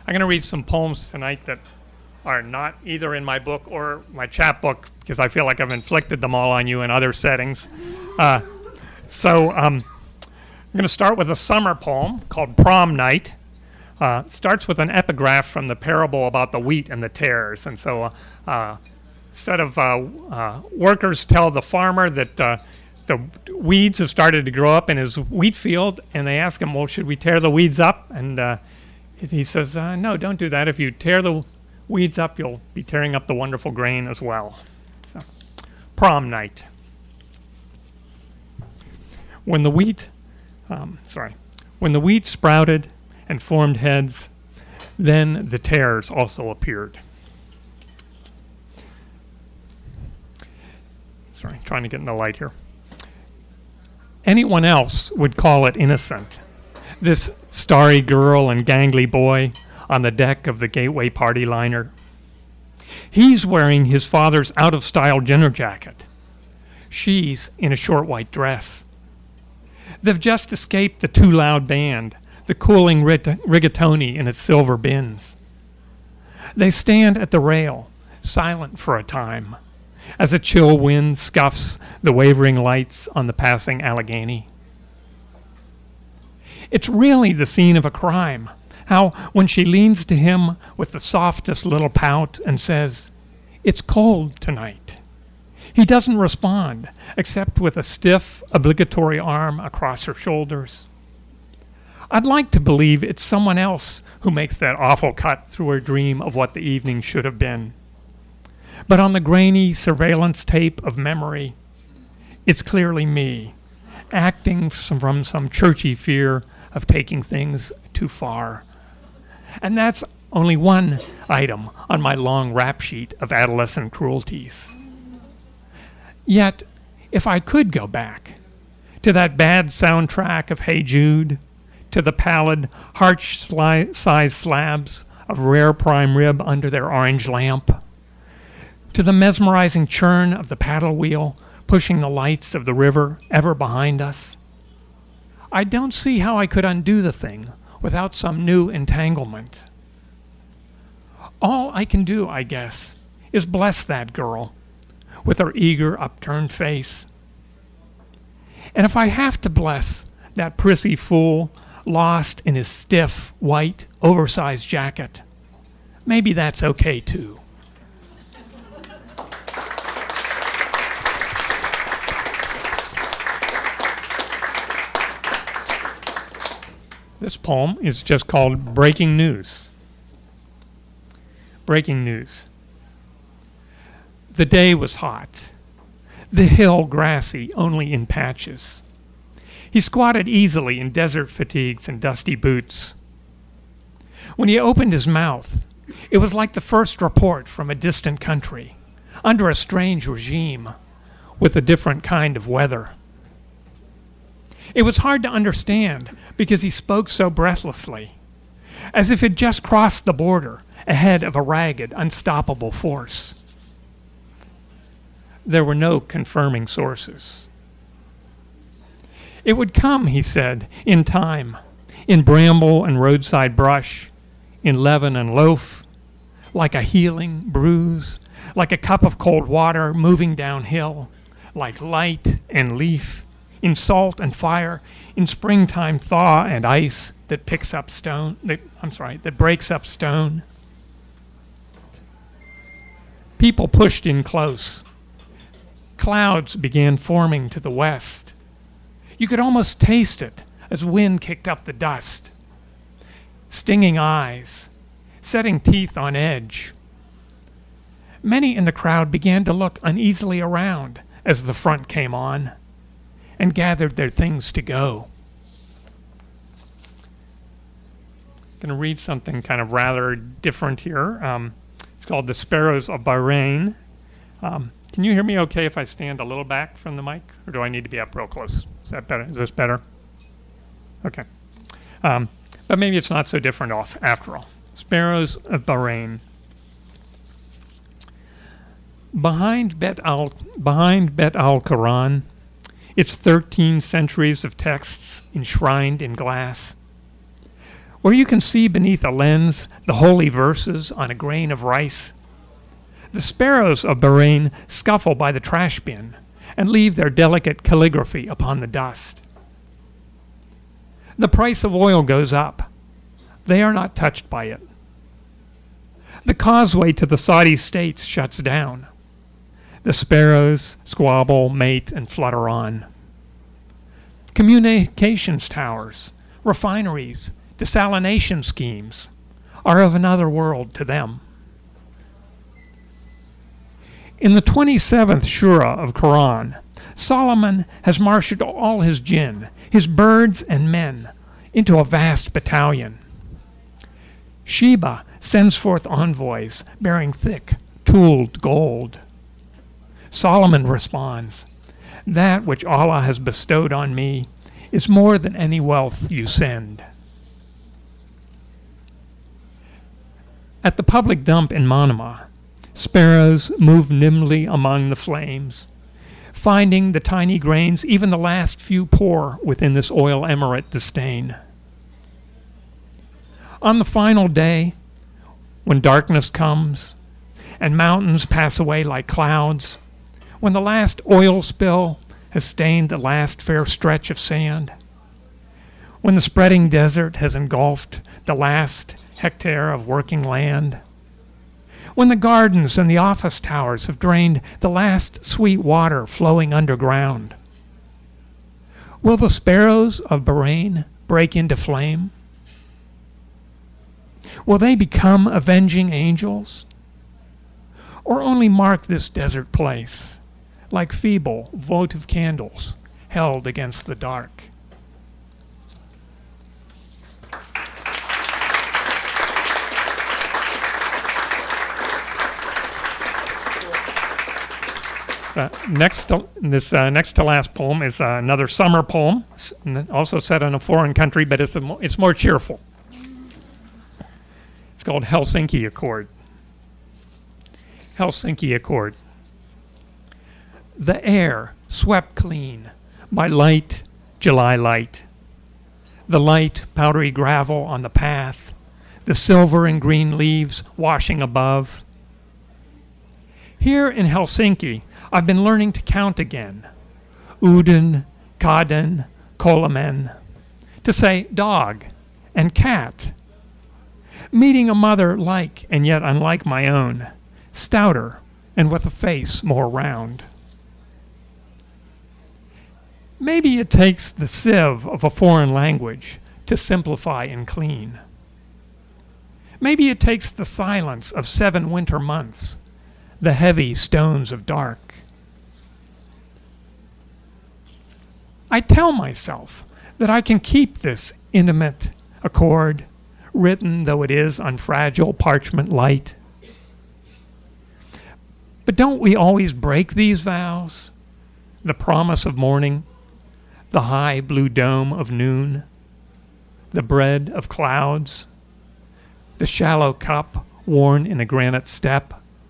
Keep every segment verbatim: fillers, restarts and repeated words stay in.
I'm going to read some poems tonight that are not either in my book or my chapbook, because I feel like I've inflicted them all on you in other settings. Uh, so um, I'm going to start with a summer poem called Prom Night. Uh, starts with an epigraph from the parable about the wheat and the tares. And so uh, uh, instead of uh, uh, workers tell the farmer that uh, the weeds have started to grow up in his wheat field, and they ask him, well, should we tear the weeds up? And uh, he says, uh, no, don't do that. If you tear the weeds up, you'll be tearing up the wonderful grain as well. So, Prom Night. When the wheat, um, sorry, when the wheat sprouted and formed heads, then the tares also appeared. Sorry, trying to get in the light here. Anyone else would call it innocent. This starry girl and gangly boy on the deck of the Gateway party liner. He's wearing his father's out-of-style dinner jacket. She's in a short white dress. They've just escaped the too loud band, the cooling rit- rigatoni in its silver bins. They stand at the rail, silent for a time, as a chill wind scuffs the wavering lights on the passing Allegheny. It's really the scene of a crime, how when she leans to him with the softest little pout and says, "It's cold tonight," he doesn't respond, except with a stiff, obligatory arm across her shoulders. I'd like to believe it's someone else who makes that awful cut through her dream of what the evening should have been. But on the grainy surveillance tape of memory, it's clearly me, acting from some churchy fear of taking things too far. And that's only one item on my long rap sheet of adolescent cruelties. Yet, if I could go back to that bad soundtrack of Hey Jude, to the pallid, heart-sized slabs of rare prime rib under their orange lamp, to the mesmerizing churn of the paddle wheel pushing the lights of the river ever behind us, I don't see how I could undo the thing without some new entanglement. All I can do, I guess, is bless that girl with her eager, upturned face. And if I have to bless that prissy fool lost in his stiff, white, oversized jacket, maybe that's okay too. This poem is just called Breaking News. Breaking news. The day was hot, the hill grassy only in patches. He squatted easily in desert fatigues and dusty boots. When he opened his mouth, it was like the first report from a distant country, under a strange regime, with a different kind of weather. It was hard to understand because he spoke so breathlessly, as if he'd just crossed the border ahead of a ragged, unstoppable force. There were no confirming sources. It would come, he said, in time, in bramble and roadside brush, in leaven and loaf, like a healing bruise, like a cup of cold water moving downhill, like light and leaf, in salt and fire, in springtime thaw and ice that picks up stone, that, I'm sorry, that breaks up stone. People pushed in close. Clouds began forming to the west. You could almost taste it as wind kicked up the dust. Stinging eyes, setting teeth on edge. Many in the crowd began to look uneasily around as the front came on and gathered their things to go. I'm going to read something kind of rather different here. Um, it's called The Sparrows of Bahrain. Um, can you hear me okay if I stand a little back from the mic, or do I need to be up real close? Is that better? Is this better? Okay. Um, but maybe it's not so different off after all. Sparrows of Bahrain. Behind Bet al behind Bet al-Quran, its thirteen centuries of texts enshrined in glass, or you can see beneath a lens the holy verses on a grain of rice. The sparrows of Bahrain scuffle by the trash bin and leave their delicate calligraphy upon the dust. The price of oil goes up. They are not touched by it. The causeway to the Saudi states shuts down. The sparrows squabble, mate, and flutter on. Communications towers, refineries, desalination schemes are of another world to them. In the twenty-seventh Shura of Quran, Solomon has marshaled all his jinn, his birds and men, into a vast battalion. Sheba sends forth envoys bearing thick, tooled gold. Solomon responds, "That which Allah has bestowed on me is more than any wealth you send." At the public dump in Manama, sparrows move nimbly among the flames, finding the tiny grains even the last few pour within this oil emirate disdain. On the final day, when darkness comes and mountains pass away like clouds, when the last oil spill has stained the last fair stretch of sand, when the spreading desert has engulfed the last hectare of working land, when the gardens and the office towers have drained the last sweet water flowing underground, will the sparrows of Bahrain break into flame? Will they become avenging angels? Or only mark this desert place like feeble, votive candles held against the dark? So next, to, this uh, next to last poem is uh, another summer poem, also set in a foreign country, but it's, a mo- it's more cheerful. It's called Helsinki Accord. Helsinki Accord. The air swept clean by light July light. The light powdery gravel on the path, the silver and green leaves washing above. Here in Helsinki, I've been learning to count again. Uden, kaden, kolomen. To say dog and cat. Meeting a mother like and yet unlike my own, stouter and with a face more round. Maybe it takes the sieve of a foreign language to simplify and clean. Maybe it takes the silence of seven winter months, the heavy stones of dark. I tell myself that I can keep this intimate accord, written though it is on fragile parchment light. But don't we always break these vows? The promise of morning, the high blue dome of noon, the bread of clouds, the shallow cup worn in a granite step.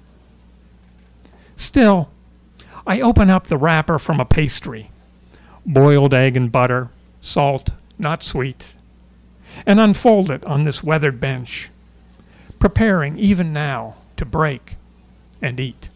Still, I open up the wrapper from a pastry, boiled egg and butter, salt, not sweet, and unfold it on this weathered bench, preparing even now to break and eat.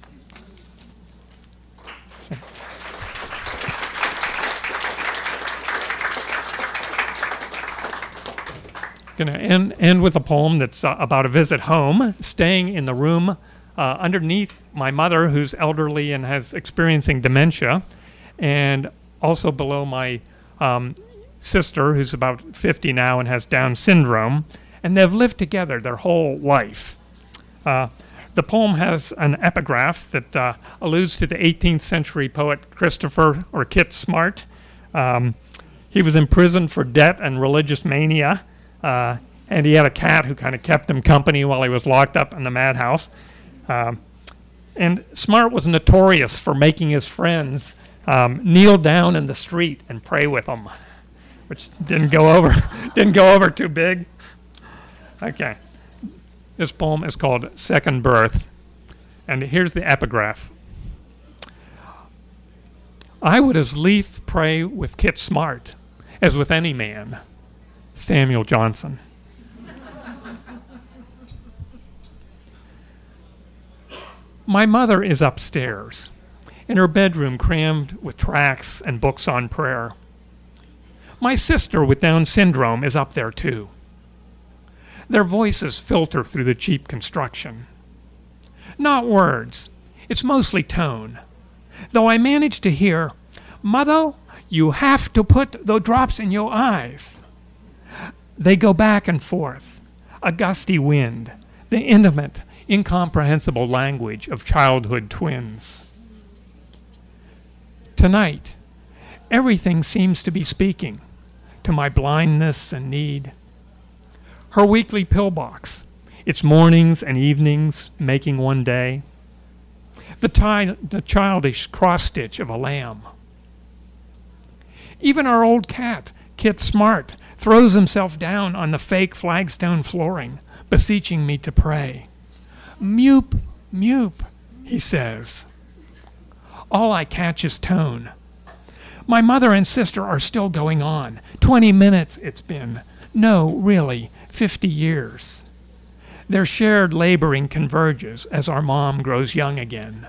Going to end, end with a poem that's uh, about a visit home, staying in the room uh, underneath my mother, who's elderly and has experiencing dementia, and also below my um, sister, who's about fifty now and has Down syndrome, and they've lived together their whole life. Uh, the poem has an epigraph that uh, alludes to the eighteenth century poet Christopher, or Kit Smart. Um, he was imprisoned for debt and religious mania. Uh, and he had a cat who kind of kept him company while he was locked up in the madhouse. Um, and Smart was notorious for making his friends um, kneel down in the street and pray with him, which didn't go over, didn't go over too big. Okay, this poem is called Second Birth, and here's the epigraph. I would as lief pray with Kit Smart as with any man. Samuel Johnson. My mother is upstairs, in her bedroom crammed with tracts and books on prayer. My sister with Down syndrome is up there too. Their voices filter through the cheap construction. Not words, it's mostly tone, though I manage to hear, "Mother, you have to put the drops in your eyes." They go back and forth, a gusty wind, the intimate, incomprehensible language of childhood twins. Tonight, everything seems to be speaking to my blindness and need. Her weekly pillbox, its mornings and evenings making one day. The, ti- the childish cross-stitch of a lamb. Even our old cat, Kit Smart, throws himself down on the fake flagstone flooring, beseeching me to pray. "Mew, mew," he says. All I catch is tone. My mother and sister are still going on. Twenty minutes it's been. No, really, fifty years. Their shared laboring converges as our mom grows young again.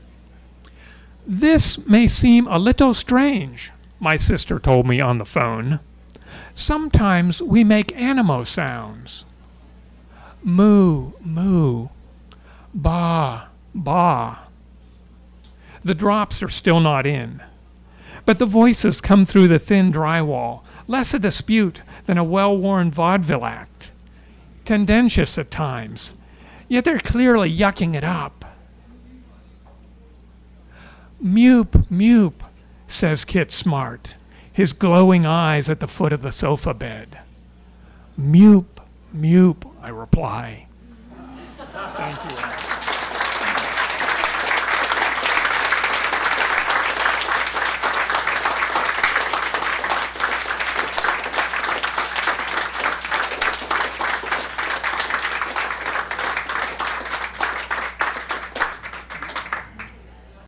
"This may seem a little strange," my sister told me on the phone. "Sometimes we make animal sounds. Moo, moo, ba, ba." The drops are still not in, but the voices come through the thin drywall, less a dispute than a well-worn vaudeville act. Tendentious at times, yet they're clearly yucking it up. "Mew, mew," says Kit Smart, his glowing eyes at the foot of the sofa bed. "Mew, mew," I reply. Thank you.